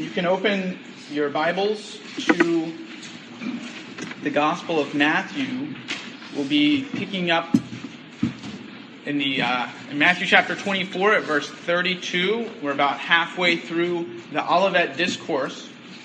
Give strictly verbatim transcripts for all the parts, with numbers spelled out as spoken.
You can open your Bibles to the Gospel of Matthew. We'll be picking up in the uh, in Matthew chapter twenty-four at verse thirty-two. We're about halfway through the Olivet Discourse.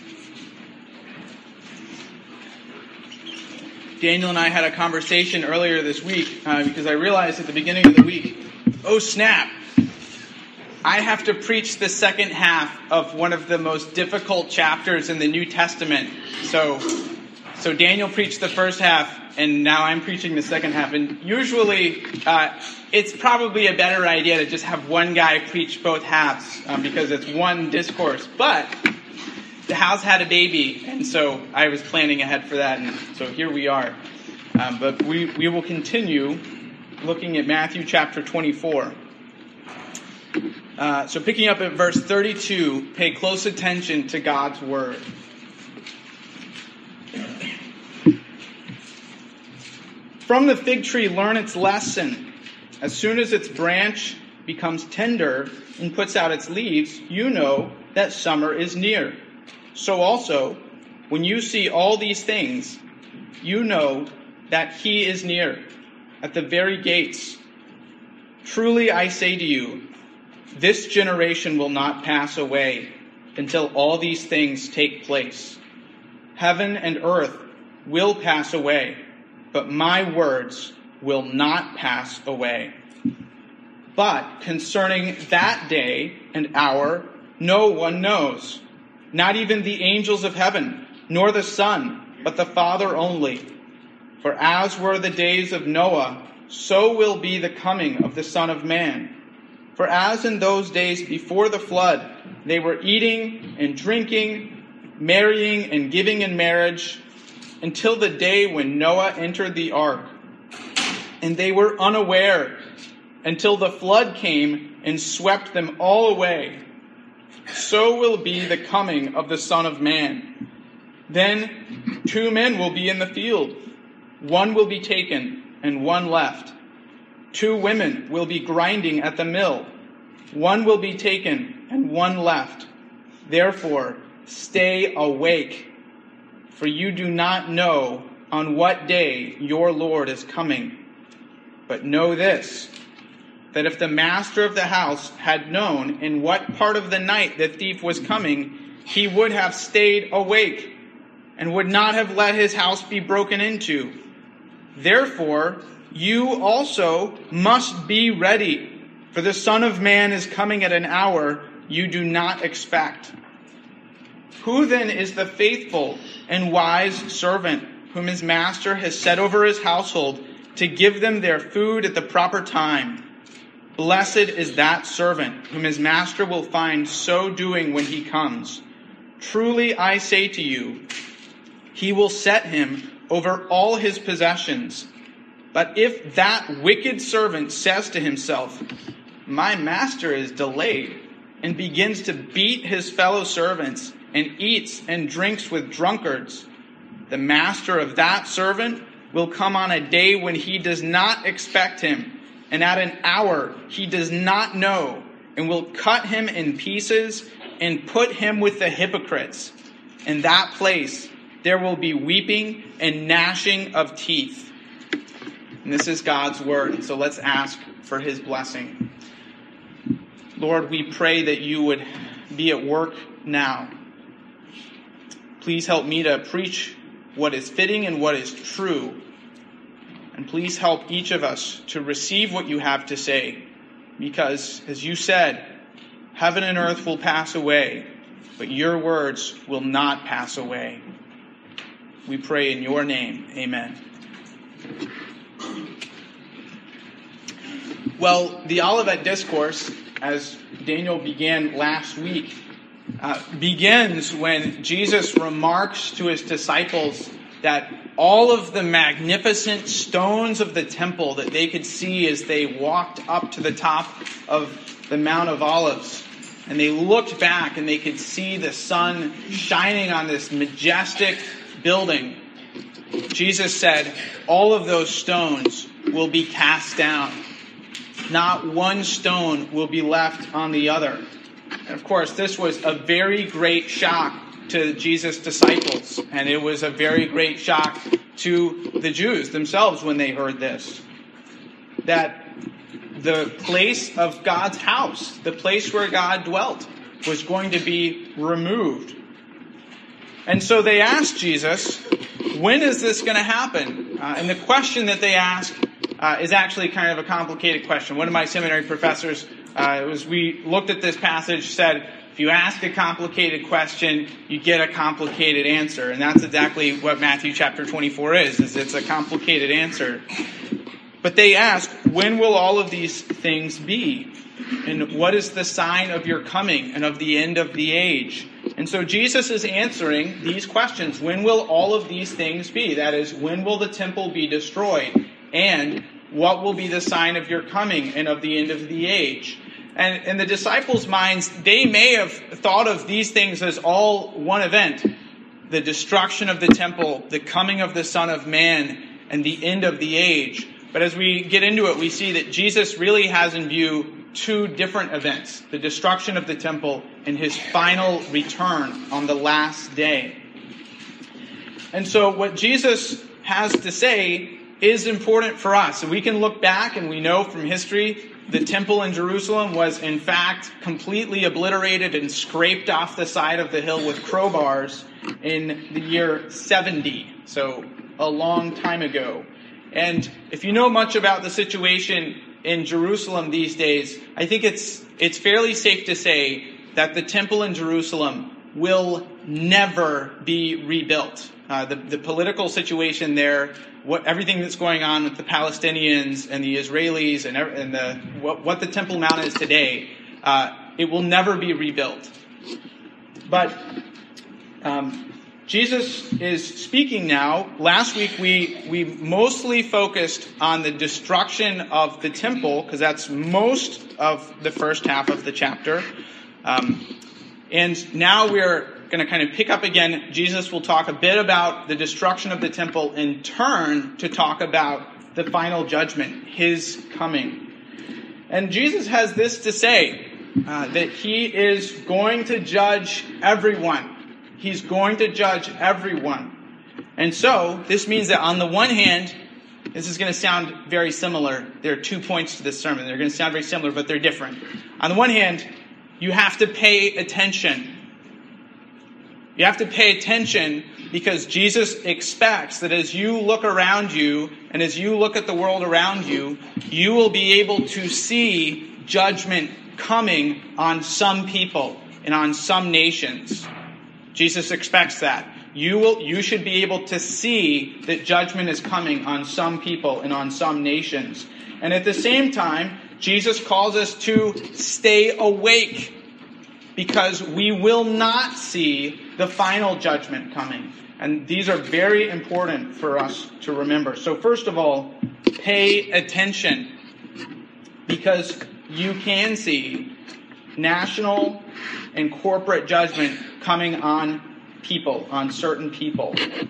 Daniel and I had a conversation earlier this week uh, because I realized at the beginning of the week, oh snap, I have to preach the second half of one of the most difficult chapters in the New Testament. So, so Daniel preached the first half, and now I'm preaching the second half. And usually, uh, it's probably a better idea to just have one guy preach both halves um, because it's one discourse. But the house had a baby, and so I was planning ahead for that, and so here we are. Um, but we, we will continue looking at Matthew chapter twenty-four. Uh, so picking up at verse thirty-two, pay close attention to God's word. From the fig tree learn its lesson. As soon as its branch becomes tender and puts out its leaves, you know that summer is near. So also, when you see all these things, you know that he is near, at the very gates. Truly I say to you, this generation will not pass away until all these things take place. Heaven and earth will pass away, but my words will not pass away. But concerning that day and hour, no one knows, not even the angels of heaven, nor the Son, but the Father only. For as were the days of Noah, so will be the coming of the Son of Man. For as in those days before the flood, they were eating and drinking, marrying and giving in marriage, until the day when Noah entered the ark. And they were unaware until the flood came and swept them all away. So will be the coming of the Son of Man. Then two men will be in the field. One will be taken and one left. Two women will be grinding at the mill. One will be taken and one left. Therefore, stay awake, for you do not know on what day your Lord is coming. But know this, that if the master of the house had known in what part of the night the thief was coming, he would have stayed awake and would not have let his house be broken into. Therefore, you also must be ready, for the Son of Man is coming at an hour you do not expect. Who then is the faithful and wise servant whom his master has set over his household to give them their food at the proper time? Blessed is that servant whom his master will find so doing when he comes. Truly I say to you, he will set him over all his possessions. But if that wicked servant says to himself, my master is delayed, and begins to beat his fellow servants and eats and drinks with drunkards, the master of that servant will come on a day when he does not expect him, and at an hour he does not know, and will cut him in pieces and put him with the hypocrites. In that place there will be weeping and gnashing of teeth. And this is God's word, so let's ask for his blessing. Lord, we pray that you would be at work now. Please help me to preach what is fitting and what is true. And please help each of us to receive what you have to say. Because, as you said, heaven and earth will pass away, but your words will not pass away. We pray in your name. Amen. Well, the Olivet Discourse, as Daniel began last week, uh, begins when Jesus remarks to his disciples that all of the magnificent stones of the temple that they could see as they walked up to the top of the Mount of Olives, and they looked back and they could see the sun shining on this majestic building. Jesus said, all of those stones will be cast down. Not one stone will be left on the other. And of course, this was a very great shock to Jesus' disciples, and it was a very great shock to the Jews themselves when they heard this. That the place of God's house, the place where God dwelt, was going to be removed. And so they asked Jesus, when is this going to happen? Uh, and the question that they ask uh, is actually kind of a complicated question. One of my seminary professors, uh, as we looked at this passage, said, if you ask a complicated question, you get a complicated answer. And that's exactly what Matthew chapter twenty-four is, is it's a complicated answer. But they ask, when will all of these things be? And what is the sign of your coming and of the end of the age? And so Jesus is answering these questions. When will all of these things be? That is, when will the temple be destroyed? And what will be the sign of your coming and of the end of the age? And in the disciples' minds, they may have thought of these things as all one event. The destruction of the temple, the coming of the Son of Man, and the end of the age. But as we get into it, we see that Jesus really has in view two different events. The destruction of the temple and his final return on the last day. And so what Jesus has to say is important for us. So we can look back and we know from history the temple in Jerusalem was in fact completely obliterated and scraped off the side of the hill with crowbars in the year seventy. So a long time ago. And if you know much about the situation in Jerusalem these days, I think it's it's fairly safe to say that the temple in Jerusalem will never be rebuilt. Uh, the, the political situation there, what everything that's going on with the Palestinians and the Israelis and, and the what, what the Temple Mount is today, uh, it will never be rebuilt. But um, Jesus is speaking now. Last week we we mostly focused on the destruction of the temple, because that's most of the first half of the chapter. Um, and now we're going to kind of pick up again. Jesus will talk a bit about the destruction of the temple and turn to talk about the final judgment, his coming. And Jesus has this to say, uh, that he is going to judge everyone. He's going to judge everyone. And so, this means that on the one hand, this is going to sound very similar. There are two points to this sermon. They're going to sound very similar, but they're different. On the one hand, you have to pay attention. You have to pay attention because Jesus expects that as you look around you and as you look at the world around you, you will be able to see judgment coming on some people and on some nations. Jesus expects that. You will, you should be able to see that judgment is coming on some people and on some nations. And at the same time, Jesus calls us to stay awake because we will not see the final judgment coming. And these are very important for us to remember. So first of all, pay attention because you can see national and corporate judgment coming on people, on certain people.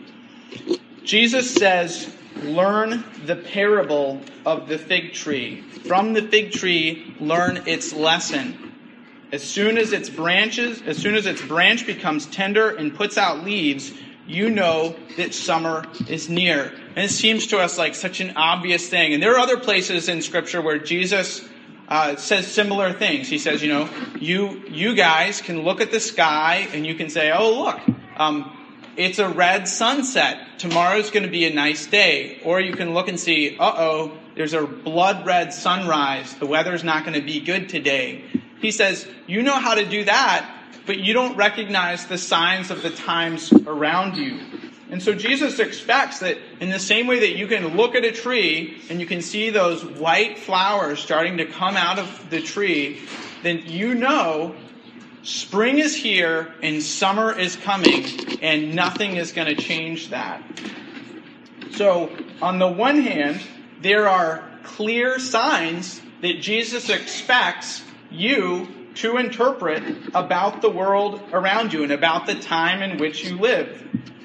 Jesus says, learn the parable of the fig tree. From the fig tree, learn its lesson. As soon as its branches, as soon as its branch becomes tender and puts out leaves, you know that summer is near. And it seems to us like such an obvious thing. And there are other places in Scripture where Jesus uh, says similar things. He says, you know, you you guys can look at the sky and you can say, oh, look, um, it's a red sunset. Tomorrow's going to be a nice day. Or you can look and see, uh-oh, there's a blood red sunrise. The weather's not going to be good today. He says, you know how to do that, but you don't recognize the signs of the times around you. And so Jesus expects that in the same way that you can look at a tree and you can see those white flowers starting to come out of the tree, then you know spring is here and summer is coming and nothing is going to change that. So on the one hand, there are clear signs that Jesus expects you to interpret about the world around you and about the time in which you live.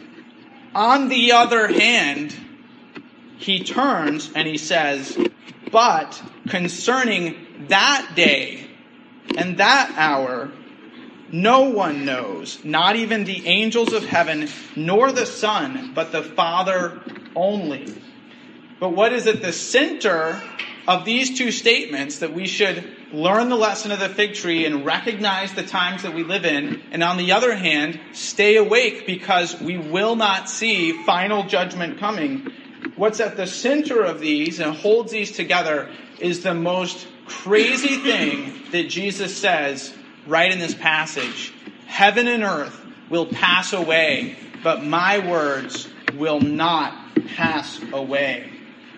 On the other hand, he turns and he says, but concerning that day and that hour, no one knows, not even the angels of heaven, nor the Son, but the Father only. But what is at the center of these two statements, that we should learn the lesson of the fig tree and recognize the times that we live in, and on the other hand, stay awake because we will not see final judgment coming. What's at the center of these and holds these together is the most crazy thing that Jesus says right in this passage. Heaven and earth will pass away, but my words will not pass away.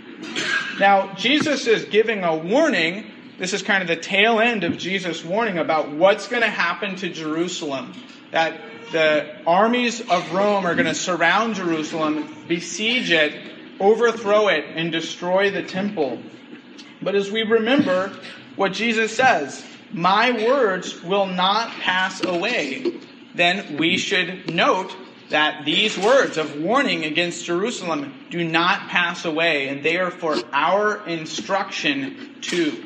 Now, Jesus is giving a warning. This is kind of the tail end of Jesus' warning about what's going to happen to Jerusalem. That the armies of Rome are going to surround Jerusalem, besiege it, overthrow it, and destroy the temple. But as we remember what Jesus says, my words will not pass away, then we should note that these words of warning against Jerusalem do not pass away, and they are for our instruction too.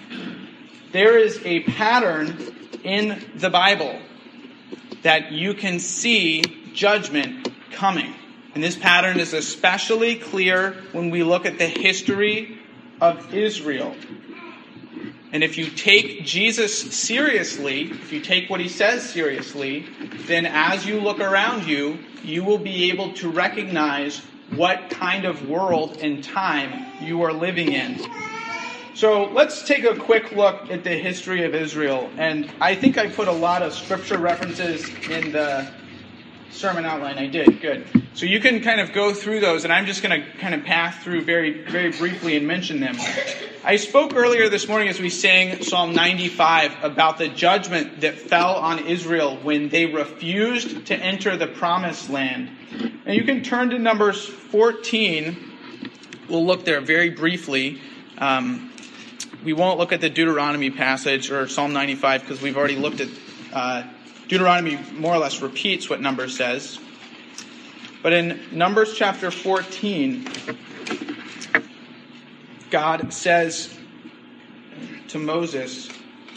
There is a pattern in the Bible that you can see judgment coming. And this pattern is especially clear when we look at the history of Israel. And if you take Jesus seriously, if you take what he says seriously, then as you look around you, you will be able to recognize what kind of world and time you are living in. So let's take a quick look at the history of Israel. And I think I put a lot of scripture references in the sermon outline. I did. Good. So you can kind of go through those, and I'm just going to kind of pass through very, very briefly and mention them. I spoke earlier this morning as we sang Psalm ninety-five about the judgment that fell on Israel when they refused to enter the promised land. And you can turn to Numbers fourteen. We'll look there very briefly. Um, we won't look at the Deuteronomy passage or Psalm ninety-five because we've already looked at uh, Deuteronomy more or less repeats what Numbers says. But in Numbers chapter fourteen, God says to Moses,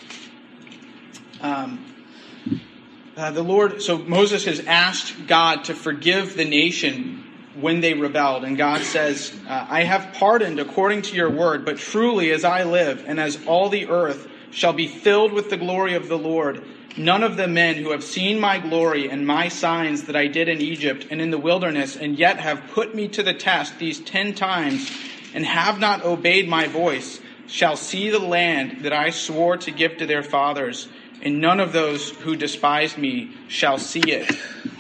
um, uh, the Lord, so Moses has asked God to forgive the nation when they rebelled. And God says, uh, I have pardoned according to your word, but truly as I live and as all the earth shall be filled with the glory of the Lord, none of the men who have seen my glory and my signs that I did in Egypt and in the wilderness, and yet have put me to the test these ten times, and have not obeyed my voice, shall see the land that I swore to give to their fathers, and none of those who despise me shall see it.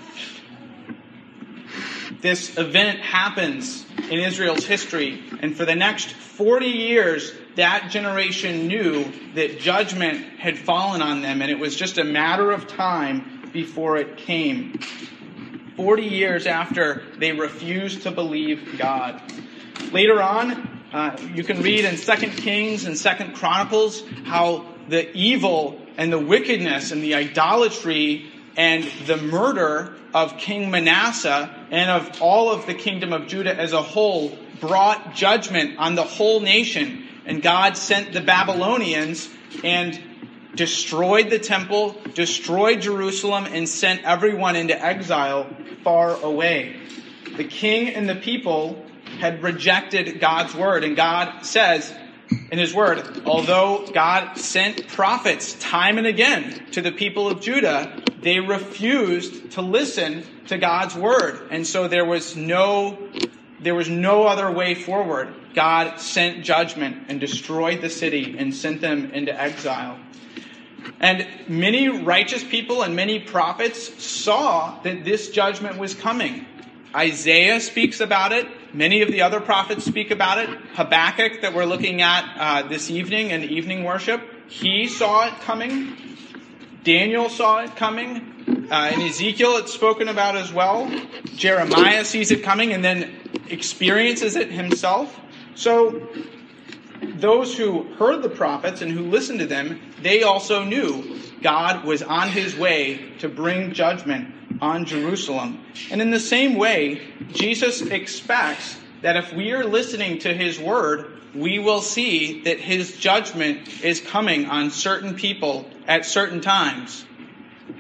This event happens in Israel's history, and for the next forty years, that generation knew that judgment had fallen on them, and it was just a matter of time before it came. Forty years after they refused to believe God. Later on, uh, you can read in Second Kings and Second Chronicles how the evil and the wickedness and the idolatry and the murder of King Manasseh and of all of the kingdom of Judah as a whole brought judgment on the whole nation. And God sent the Babylonians and destroyed the temple, destroyed Jerusalem, and sent everyone into exile far away. The king and the people had rejected God's word. And God says in his word, although God sent prophets time and again to the people of Judah, they refused to listen to God's word. And so there was no, there was no other way forward. God sent judgment and destroyed the city and sent them into exile. And many righteous people and many prophets saw that this judgment was coming. Isaiah speaks about it. Many of the other prophets speak about it. Habakkuk, that we're looking at uh, this evening in evening worship, he saw it coming. Daniel saw it coming. Uh, in Ezekiel, it's spoken about as well. Jeremiah sees it coming and then experiences it himself. So those who heard the prophets and who listened to them, they also knew God was on his way to bring judgment on Jerusalem. And in the same way, Jesus expects that if we are listening to his word, we will see that his judgment is coming on certain people at certain times.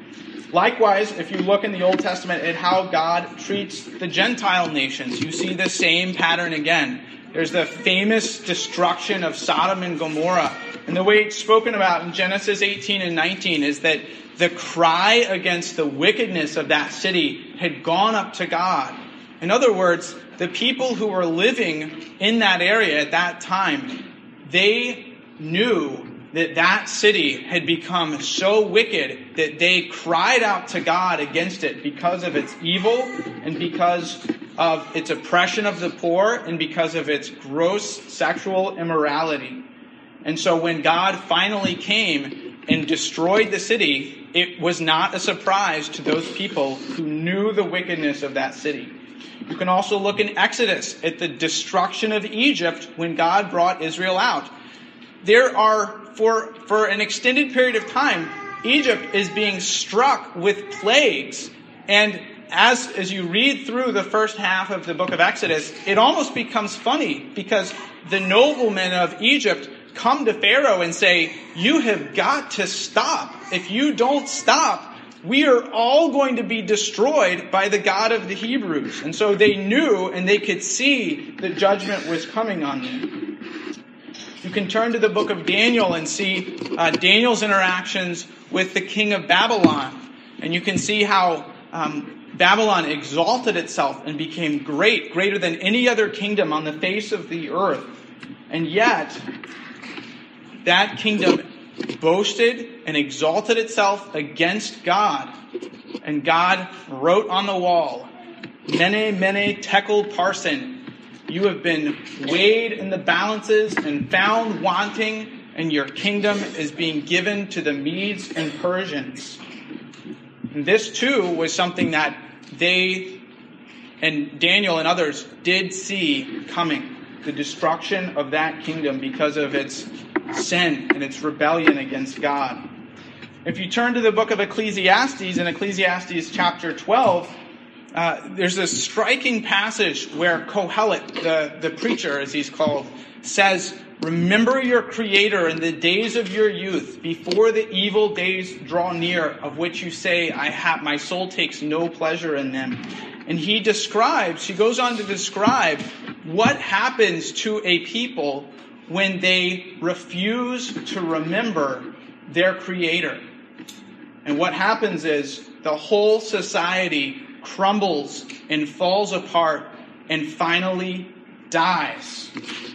Likewise, if you look in the Old Testament at how God treats the Gentile nations, you see the same pattern again. There's the famous destruction of Sodom and Gomorrah. And the way it's spoken about in Genesis eighteen and nineteen is that the cry against the wickedness of that city had gone up to God. In other words, the people who were living in that area at that time, they knew that that city had become so wicked that they cried out to God against it because of its evil and because of its oppression of the poor and because of its gross sexual immorality. And so when God finally came and destroyed the city, it was not a surprise to those people who knew the wickedness of that city. You can also look in Exodus at the destruction of Egypt when God brought Israel out. There are, for, for an extended period of time, Egypt is being struck with plagues. And as, as you read through the first half of the book of Exodus, it almost becomes funny because the noblemen of Egypt come to Pharaoh and say, you have got to stop. If you don't stop, we are all going to be destroyed by the God of the Hebrews. And so they knew and they could see the judgment was coming on them. You can turn to the book of Daniel and see uh, Daniel's interactions with the king of Babylon. And you can see how um, Babylon exalted itself and became great, greater than any other kingdom on the face of the earth. And yet, that kingdom boasted and exalted itself against God. And God wrote on the wall, Mene, Mene, Tekel, Parsin. You have been weighed in the balances and found wanting, and your kingdom is being given to the Medes and Persians. And this too was something that they and Daniel and others did see coming. The destruction of that kingdom because of its sin and its rebellion against God. If you turn to the book of Ecclesiastes, in Ecclesiastes chapter twelve, uh, there's a striking passage where Kohelet, the, the preacher as he's called, says, remember your Creator in the days of your youth, before the evil days draw near, of which you say, I have, my soul takes no pleasure in them. And he describes, he goes on to describe what happens to a people when they refuse to remember their Creator. And what happens is the whole society crumbles and falls apart and finally dies.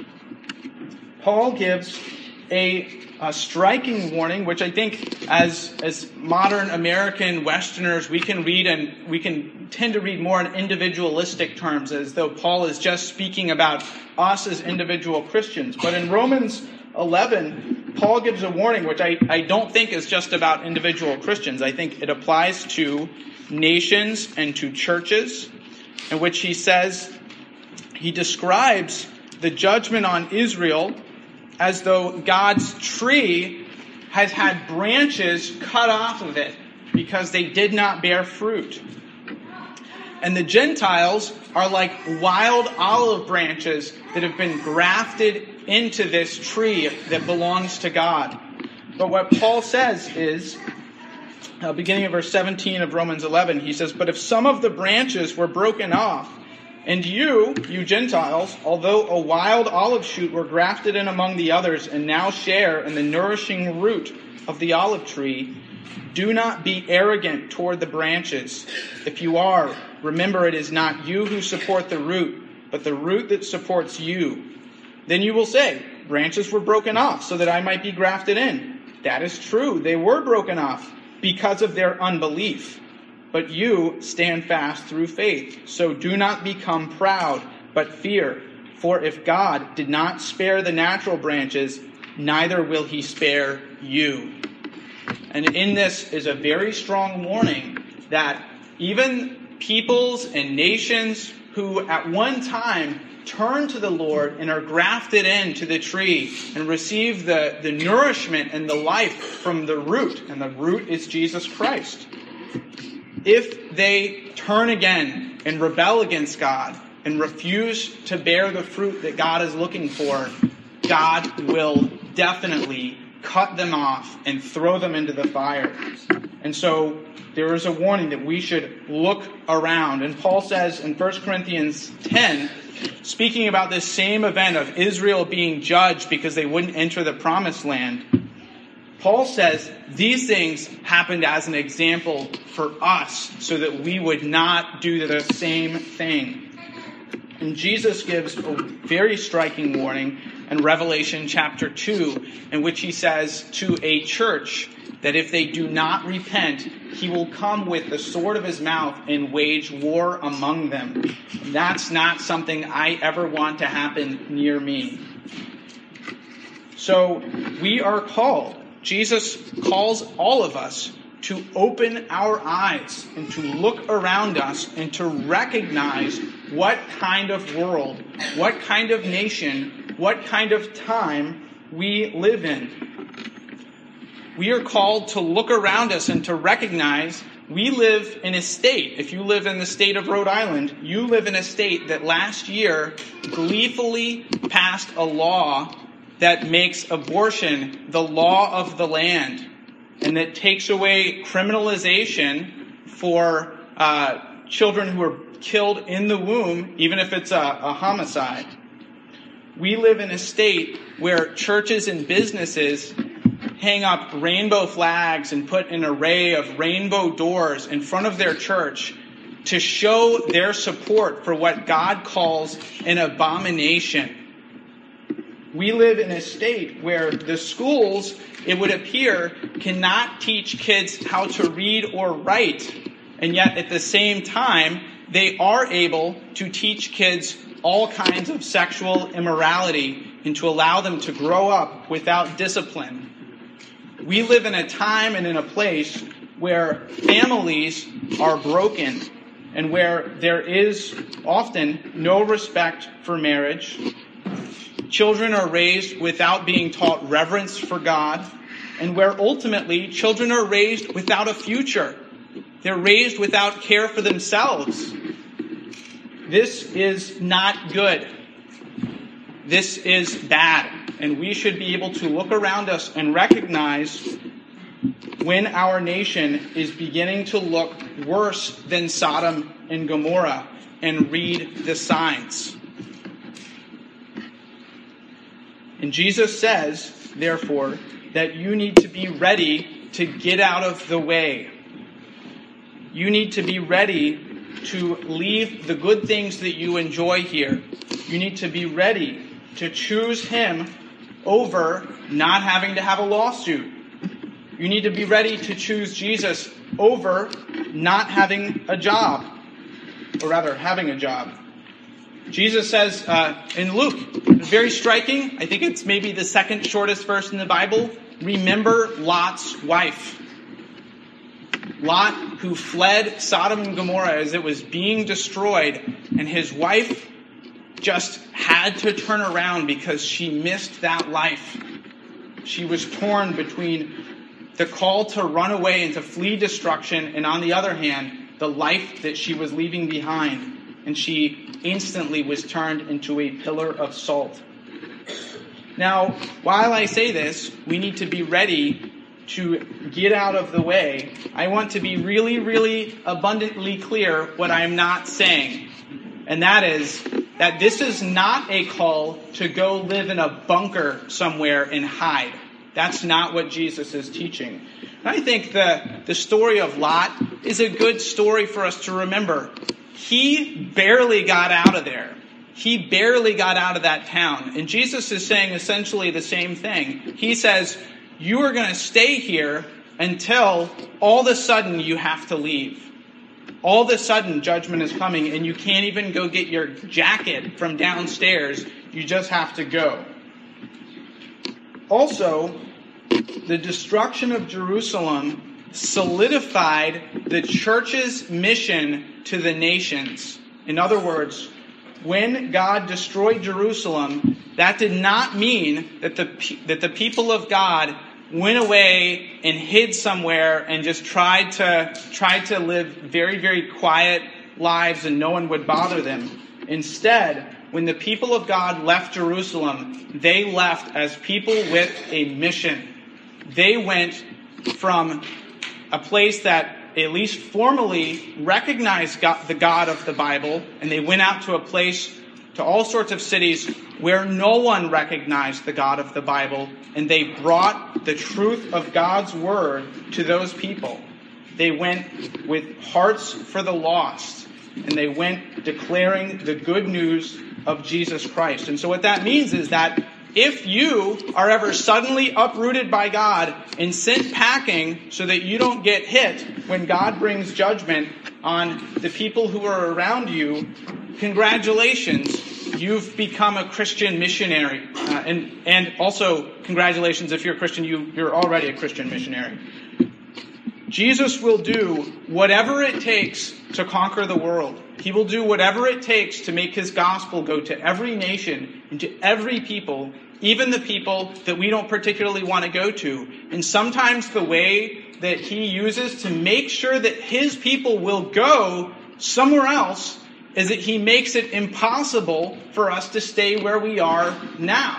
Paul gives a, a striking warning, which I think as, as modern American Westerners, we can read and we can tend to read more in individualistic terms, as though Paul is just speaking about us as individual Christians. But in Romans eleven, Paul gives a warning, which I, I don't think is just about individual Christians. I think it applies to nations and to churches, in which he says, he describes the judgment on Israel as though God's tree has had branches cut off of it because they did not bear fruit. And the Gentiles are like wild olive branches that have been grafted into this tree that belongs to God. But what Paul says is, uh, beginning of verse seventeen of Romans eleven, he says, but if some of the branches were broken off, and you, you Gentiles, although a wild olive shoot, were grafted in among the others and now share in the nourishing root of the olive tree, do not be arrogant toward the branches. If you are, remember it is not you who support the root, but the root that supports you. Then you will say, branches were broken off so that I might be grafted in. That is true. They were broken off because of their unbelief. But you stand fast through faith. So do not become proud, but fear. For if God did not spare the natural branches, neither will he spare you. And in this is a very strong warning that even peoples and nations who at one time turn to the Lord and are grafted into the tree and receive the, the nourishment and the life from the root, and the root is Jesus Christ. If they turn again and rebel against God and refuse to bear the fruit that God is looking for, God will definitely cut them off and throw them into the fire. And so there is a warning that we should look around. And Paul says in First Corinthians ten, speaking about this same event of Israel being judged because they wouldn't enter the promised land, Paul says these things happened as an example for us so that we would not do the same thing. And Jesus gives a very striking warning in Revelation chapter two, in which he says to a church that if they do not repent, he will come with the sword of his mouth and wage war among them. That's not something I ever want to happen near me. So we are called. Jesus calls all of us to open our eyes and to look around us and to recognize what kind of world, what kind of nation, what kind of time we live in. We are called to look around us and to recognize we live in a state. If you live in the state of Rhode Island, you live in a state that last year gleefully passed a law that makes abortion the law of the land, and that takes away criminalization for uh, children who are killed in the womb, even if it's a, a homicide. We live in a state where churches and businesses hang up rainbow flags and put an array of rainbow doors in front of their church to show their support for what God calls an abomination. We live in a state where the schools, it would appear, cannot teach kids how to read or write. And yet at the same time, they are able to teach kids all kinds of sexual immorality and to allow them to grow up without discipline. We live in a time and in a place where families are broken and where there is often no respect for marriage. Children are raised without being taught reverence for God, and where ultimately children are raised without a future. They're raised without care for themselves. This is not good. This is bad. And we should be able to look around us and recognize when our nation is beginning to look worse than Sodom and Gomorrah and read the signs. And Jesus says, therefore, that you need to be ready to get out of the way. You need to be ready to leave the good things that you enjoy here. You need to be ready to choose him over not having to have a lawsuit. You need to be ready to choose Jesus over not having a job, or rather having a job. Jesus says uh, in Luke, very striking, I think it's maybe the second shortest verse in the Bible, remember Lot's wife. Lot, who fled Sodom and Gomorrah as it was being destroyed, and his wife just had to turn around because she missed that life. She was torn between the call to run away and to flee destruction, and on the other hand, the life that she was leaving behind. And she instantly was turned into a pillar of salt. Now, while I say this, we need to be ready to get out of the way. I want to be really, really abundantly clear what I am not saying. And that is that this is not a call to go live in a bunker somewhere and hide. That's not what Jesus is teaching. And I think the, the story of Lot is a good story for us to remember. He barely got out of there. He barely got out of that town. And Jesus is saying essentially the same thing. He says, you are going to stay here until all of a sudden you have to leave. All of a sudden judgment is coming and you can't even go get your jacket from downstairs. You just have to go. Also, the destruction of Jerusalem solidified the church's mission to the nations. In other words, when God destroyed Jerusalem, that did not mean that the that the people of God went away and hid somewhere and just tried to tried to live very, very quiet lives and no one would bother them. Instead, when the people of God left Jerusalem, they left as people with a mission. They went from a place that at least formally recognized God, the God of the Bible, and they went out to a place, to all sorts of cities where no one recognized the God of the Bible, and they brought the truth of God's word to those people. They went with hearts for the lost, and they went declaring the good news of Jesus Christ. And so what that means is that if you are ever suddenly uprooted by God and sent packing so that you don't get hit when God brings judgment on the people who are around you, congratulations, you've become a Christian missionary. Uh, and, and also, congratulations, if you're a Christian, you, you're already a Christian missionary. Jesus will do whatever it takes to conquer the world. He will do whatever it takes to make his gospel go to every nation and to every people, even the people that we don't particularly want to go to. And sometimes the way that he uses to make sure that his people will go somewhere else is that he makes it impossible for us to stay where we are now.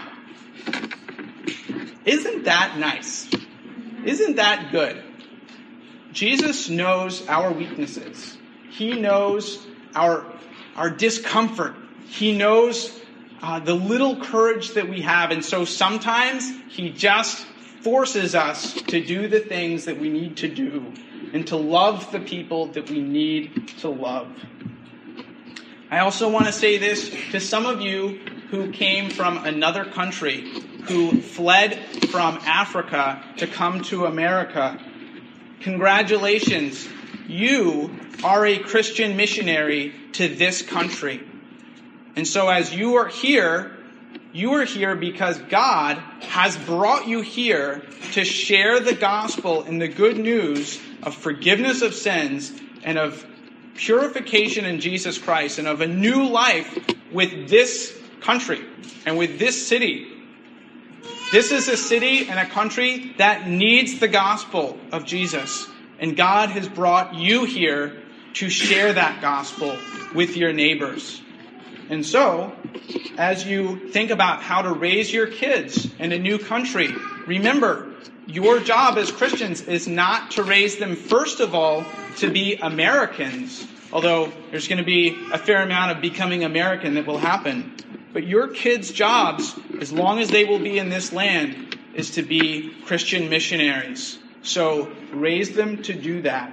Isn't that nice? Isn't that good? Jesus knows our weaknesses. He knows our, our discomfort. He knows uh, the little courage that we have. And so sometimes he just forces us to do the things that we need to do and to love the people that we need to love. I also want to say this to some of you who came from another country, who fled from Africa to come to America. Congratulations, you are a Christian missionary to this country. And so as you are here, you are here because God has brought you here to share the gospel and the good news of forgiveness of sins and of purification in Jesus Christ and of a new life with this country and with this city. This is a city and a country that needs the gospel of Jesus. And God has brought you here to share that gospel with your neighbors. And so, as you think about how to raise your kids in a new country, remember, your job as Christians is not to raise them, first of all, to be Americans, although there's going to be a fair amount of becoming American that will happen. But your kids' jobs, as long as they will be in this land, is to be Christian missionaries. So raise them to do that.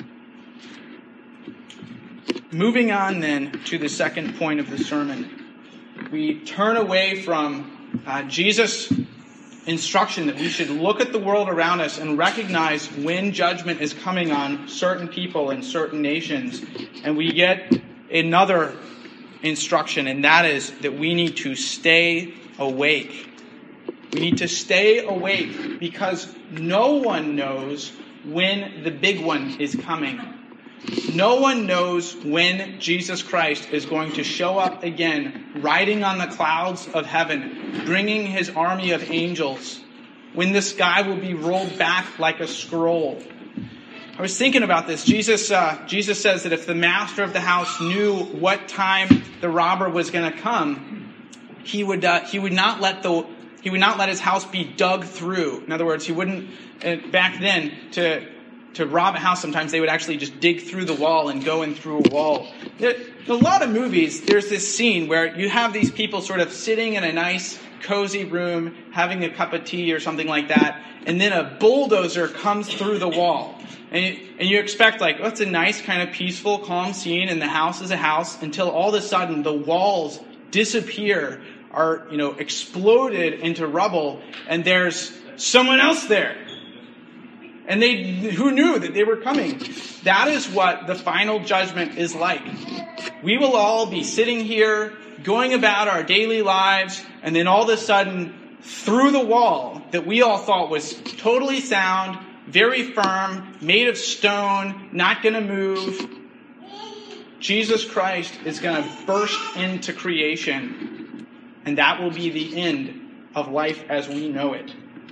Moving on then to the second point of the sermon. We turn away from uh, Jesus' instruction that we should look at the world around us and recognize when judgment is coming on certain people and certain nations. And we get another instruction, and that is that we need to stay awake. We need to stay awake because no one knows when the big one is coming. No one knows when Jesus Christ is going to show up again, riding on the clouds of heaven, bringing his army of angels, when the sky will be rolled back like a scroll. I was thinking about this. Jesus uh, Jesus says that if the master of the house knew what time the robber was going to come, he would uh, he would not let the he would not let his house be dug through. In other words, he wouldn't. Uh, back then, to to rob a house, sometimes they would actually just dig through the wall and go in through a wall. There, in a lot of movies, there's this scene where you have these people sort of sitting in a nice, cozy room, having a cup of tea or something like that, and then a bulldozer comes through the wall. And you, and you expect, like, oh, it's a nice kind of peaceful, calm scene, and the house is a house, until all of a sudden the walls disappear, are, you know, exploded into rubble, and there's someone else there. And they, who knew that they were coming? That is what the final judgment is like. We will all be sitting here, going about our daily lives, and then all of a sudden, through the wall that we all thought was totally sound, very firm, made of stone, not going to move, Jesus Christ is going to burst into creation. And that will be the end of life as we know it.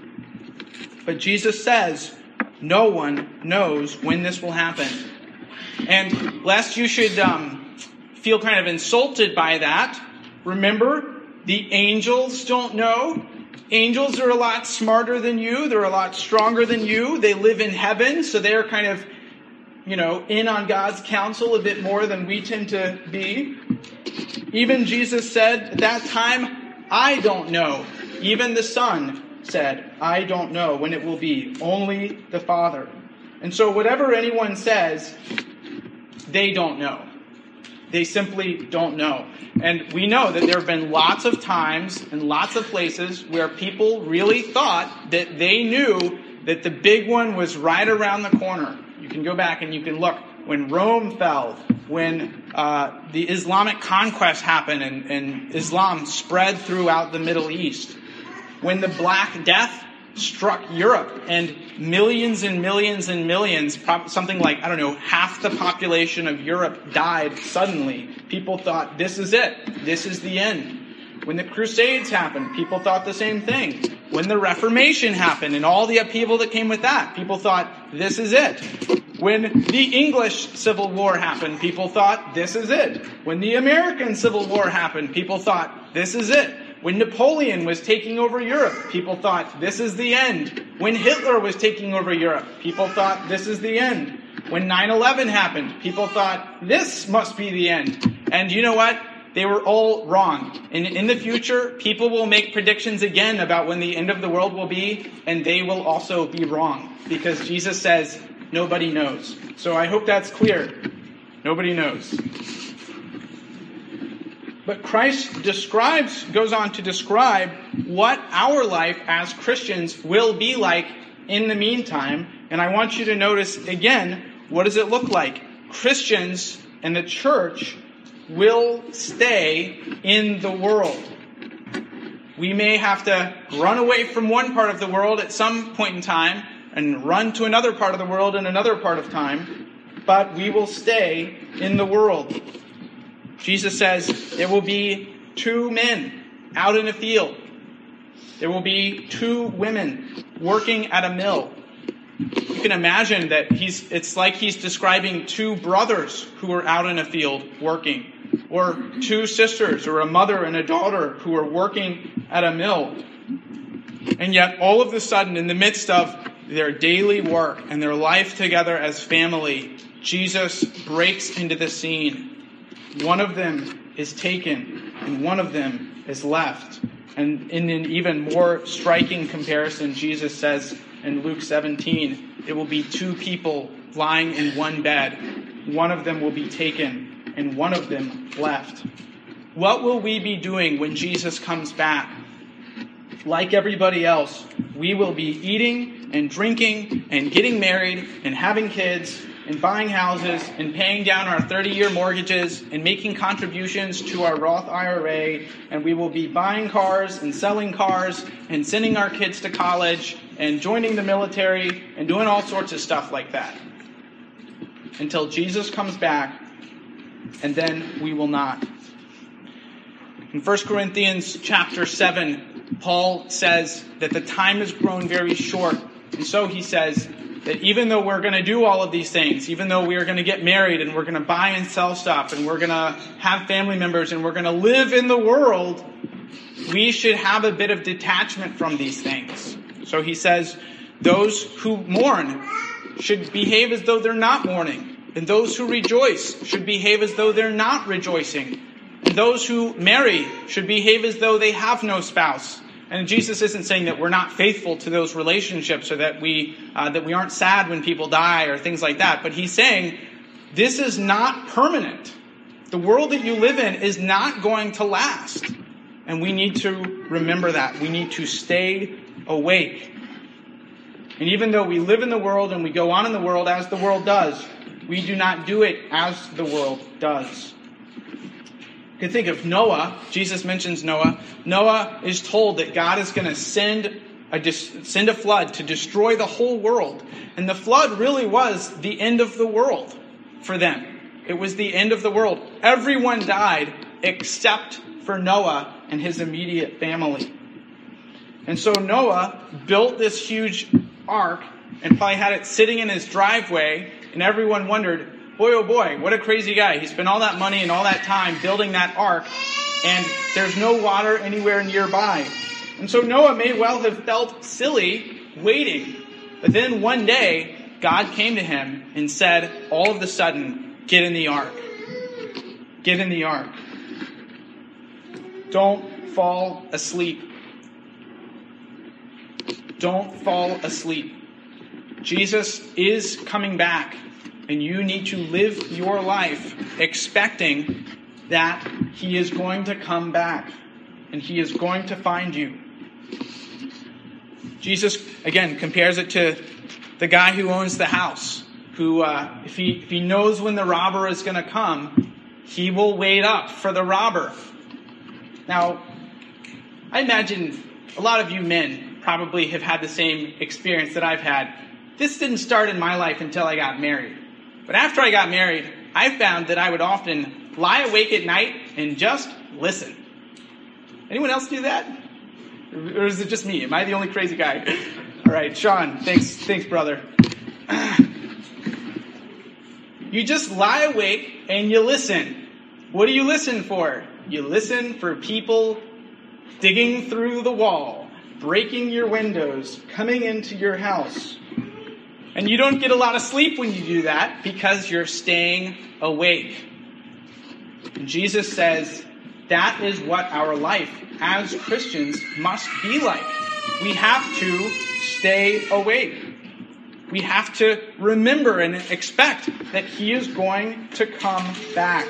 But Jesus says, no one knows when this will happen. And lest you should um, feel kind of insulted by that, remember, the angels don't know, Angels are a lot smarter than you. They're a lot stronger than you. They live in heaven, so they're kind of, you know, in on God's counsel a bit more than we tend to be. Even Jesus said at that time, I don't know. Even the Son said, I don't know when it will be. Only the Father. And so whatever anyone says, they don't know. They simply don't know. And we know that there have been lots of times and lots of places where people really thought that they knew that the big one was right around the corner. You can go back and you can look. When Rome fell, when uh, the Islamic conquest happened and, and Islam spread throughout the Middle East, when the Black Death struck Europe and millions and millions and millions, something like, I don't know, half the population of Europe died suddenly. People thought, this is it. This is the end. When the Crusades happened, people thought the same thing. When the Reformation happened and all the upheaval that came with that, people thought, this is it. When the English Civil War happened, people thought, this is it. When the American Civil War happened, people thought, this is it. When Napoleon was taking over Europe, people thought, this is the end. When Hitler was taking over Europe, people thought, this is the end. When nine eleven happened, people thought, this must be the end. And you know what? They were all wrong. And in the future, people will make predictions again about when the end of the world will be, and they will also be wrong. Because Jesus says, nobody knows. So I hope that's clear. Nobody knows. But Christ describes, goes on to describe what our life as Christians will be like in the meantime. And I want you to notice again, what does it look like? Christians and the church will stay in the world. We may have to run away from one part of the world at some point in time and run to another part of the world in another part of time, but we will stay in the world. Jesus says there will be two men out in a field. There will be two women working at a mill. You can imagine that he's, it's like he's describing two brothers who are out in a field working, or two sisters or a mother and a daughter who are working at a mill. And yet all of a sudden, in the midst of their daily work and their life together as family, Jesus breaks into the scene. One of them is taken and one of them is left. And in an even more striking comparison, Jesus says in Luke seventeen, it will be two people lying in one bed. One of them will be taken and one of them left. What will we be doing when Jesus comes back? Like everybody else, we will be eating and drinking and getting married and having kids and buying houses and paying down our thirty-year mortgages and making contributions to our Roth I R A. And we will be buying cars and selling cars and sending our kids to college and joining the military and doing all sorts of stuff like that. Until Jesus comes back, and then we will not. In First Corinthians chapter seven, Paul says that the time has grown very short. And so he says that even though we're going to do all of these things, even though we are going to get married and we're going to buy and sell stuff and we're going to have family members and we're going to live in the world, we should have a bit of detachment from these things. So he says those who mourn should behave as though they're not mourning. And those who rejoice should behave as though they're not rejoicing. And those who marry should behave as though they have no spouse. And Jesus isn't saying that we're not faithful to those relationships or that we uh, that we aren't sad when people die or things like that. But he's saying this is not permanent. The world that you live in is not going to last. And we need to remember that. We need to stay awake. And even though we live in the world and we go on in the world as the world does, we do not do it as the world does. You can think of Noah. Jesus mentions Noah. Noah is told that God is going to send a, send a flood to destroy the whole world. And the flood really was the end of the world for them. It was the end of the world. Everyone died except for Noah and his immediate family. And so Noah built this huge ark and probably had it sitting in his driveway. And everyone wondered, boy, oh boy, what a crazy guy. He spent all that money and all that time building that ark, and there's no water anywhere nearby. And so Noah may well have felt silly waiting. But then one day, God came to him and said, all of a sudden, get in the ark. Get in the ark. Don't fall asleep. Don't fall asleep. Jesus is coming back, and you need to live your life expecting that he is going to come back, and he is going to find you. Jesus, again, compares it to the guy who owns the house, who, uh, if he if he knows when the robber is going to come, he will wait up for the robber. Now, I imagine a lot of you men probably have had the same experience that I've had. This didn't start in my life until I got married. But after I got married, I found that I would often lie awake at night and just listen. Anyone else do that? Or is it just me? Am I the only crazy guy? All right, Sean, thanks, thanks, brother. You just lie awake and you listen. What do you listen for? You listen for people digging through the wall, breaking your windows, coming into your house. And you don't get a lot of sleep when you do that because you're staying awake. And Jesus says that is what our life as Christians must be like. We have to stay awake. We have to remember and expect that he is going to come back.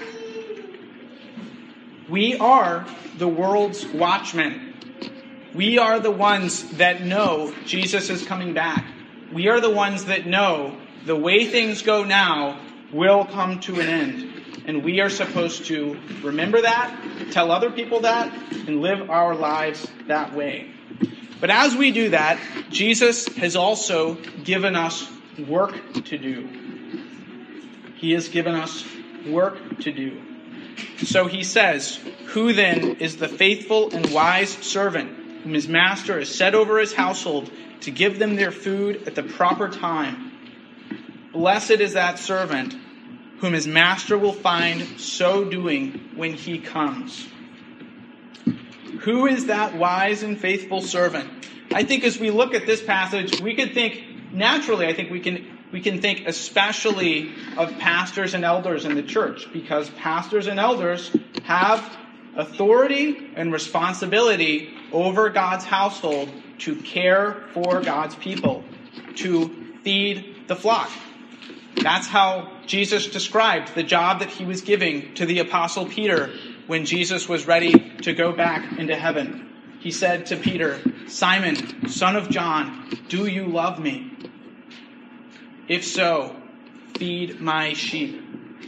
We are the world's watchmen. We are the ones that know Jesus is coming back. We are the ones that know the way things go now will come to an end. And we are supposed to remember that, tell other people that, and live our lives that way. But as we do that, Jesus has also given us work to do. He has given us work to do. So he says, who then is the faithful and wise servant whom his master has set over his household to give them their food at the proper time? Blessed is that servant whom his master will find so doing when he comes. Who is that wise and faithful servant? I think as we look at this passage, we could think, naturally, I think we can we can think especially of pastors and elders in the church, because pastors and elders have authority and responsibility over God's household to care for God's people, to feed the flock. That's how Jesus described the job that he was giving to the Apostle Peter when Jesus was ready to go back into heaven. He said to Peter, Simon, son of John, do you love me? If so, feed my sheep.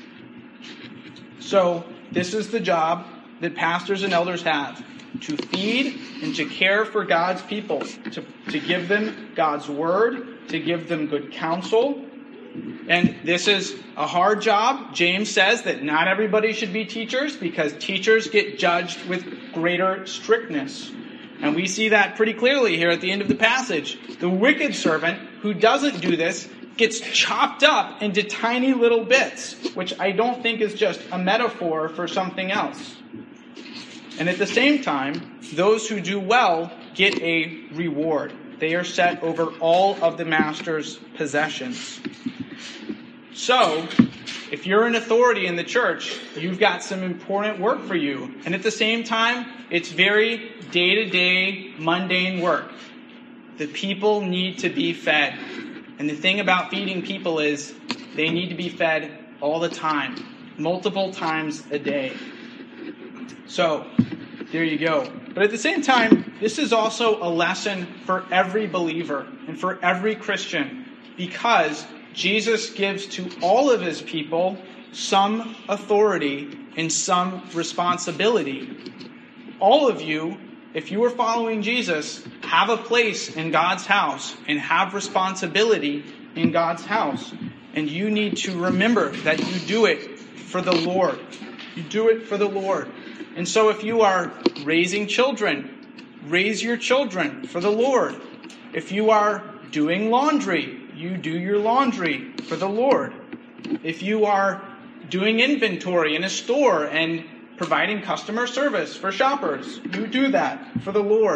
So this is the job that pastors and elders have, to feed and to care for God's people, to, to give them God's word, to give them good counsel. And this is a hard job. James says that not everybody should be teachers because teachers get judged with greater strictness. And we see that pretty clearly here at the end of the passage. The wicked servant who doesn't do this gets chopped up into tiny little bits, which I don't think is just a metaphor for something else. And at the same time, those who do well get a reward. They are set over all of the master's possessions. So, if you're an authority in the church, you've got some important work for you. And at the same time, it's very day-to-day, mundane work. The people need to be fed. And the thing about feeding people is they need to be fed all the time, multiple times a day. So, there you go. But at the same time, this is also a lesson for every believer and for every Christian, because Jesus gives to all of his people some authority and some responsibility. All of you, if you are following Jesus, have a place in God's house and have responsibility in God's house. And you need to remember that you do it for the Lord. You do it for the Lord. And so if you are raising children, raise your children for the Lord. If you are doing laundry, you do your laundry for the Lord. If you are doing inventory in a store and providing customer service for shoppers, you do that for the Lord.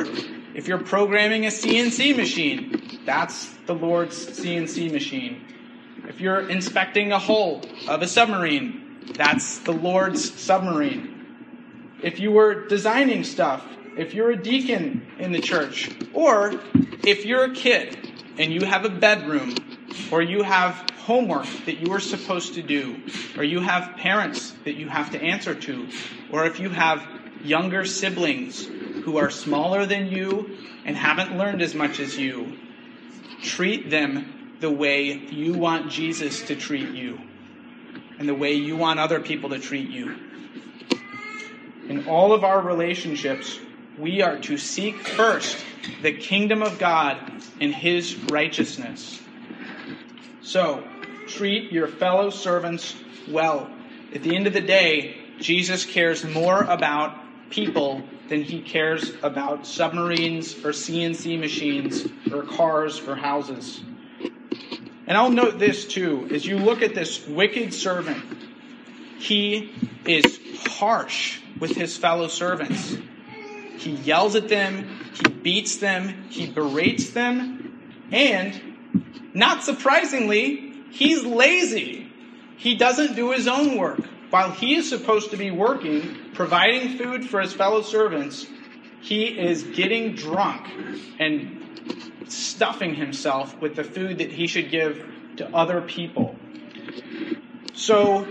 If you're programming a C N C machine, that's the Lord's C N C machine. If you're inspecting a hull of a submarine, that's the Lord's submarine. If you were designing stuff, if you're a deacon in the church, or if you're a kid and you have a bedroom, or you have homework that you are supposed to do, or you have parents that you have to answer to, or if you have younger siblings who are smaller than you and haven't learned as much as you, treat them the way you want Jesus to treat you and the way you want other people to treat you. In all of our relationships, we are to seek first the kingdom of God and his righteousness. So, treat your fellow servants well. At the end of the day, Jesus cares more about people than he cares about submarines or C N C machines or cars or houses. And I'll note this too, as you look at this wicked servant, he is harsh with his fellow servants. He yells at them, he beats them, he berates them, and, not surprisingly, he's lazy. He doesn't do his own work. While he is supposed to be working, providing food for his fellow servants, he is getting drunk and stuffing himself with the food that he should give to other people. So,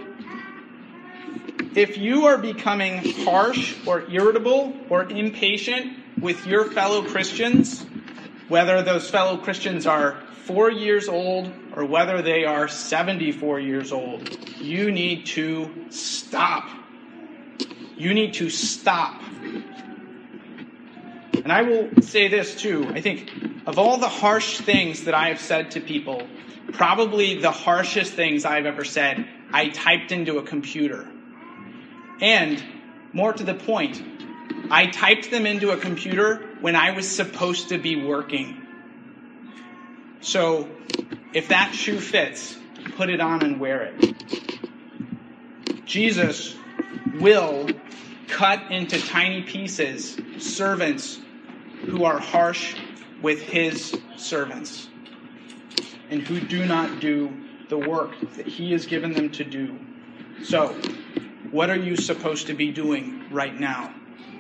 if you are becoming harsh or irritable or impatient with your fellow Christians, whether those fellow Christians are four years old or whether they are seventy-four years old, you need to stop. You need to stop. And I will say this too. I think of all the harsh things that I have said to people, probably the harshest things I've ever said, I typed into a computer. And more to the point, I typed them into a computer when I was supposed to be working. So, if that shoe fits, put it on and wear it. Jesus will cut into tiny pieces servants who are harsh with his servants and who do not do the work that he has given them to do. So, what are you supposed to be doing right now?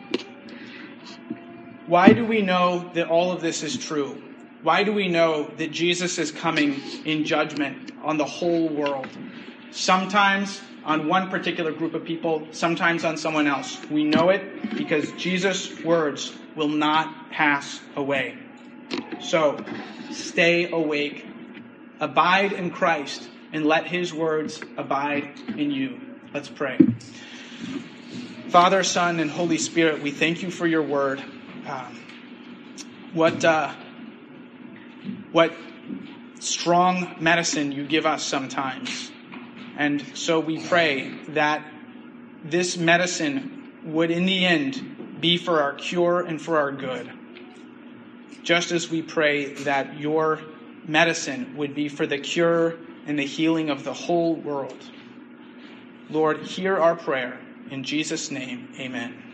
Why do we know that all of this is true? Why do we know that Jesus is coming in judgment on the whole world? Sometimes on one particular group of people, sometimes on someone else. We know it because Jesus' words will not pass away. So, stay awake, abide in Christ, and let his words abide in you. Let's pray. Father, Son, and Holy Spirit, we thank you for your word. Um, what uh, what strong medicine you give us sometimes. And so we pray that this medicine would in the end be for our cure and for our good. Just as we pray that your medicine would be for the cure and the healing of the whole world. Lord, hear our prayer. In Jesus' name, amen.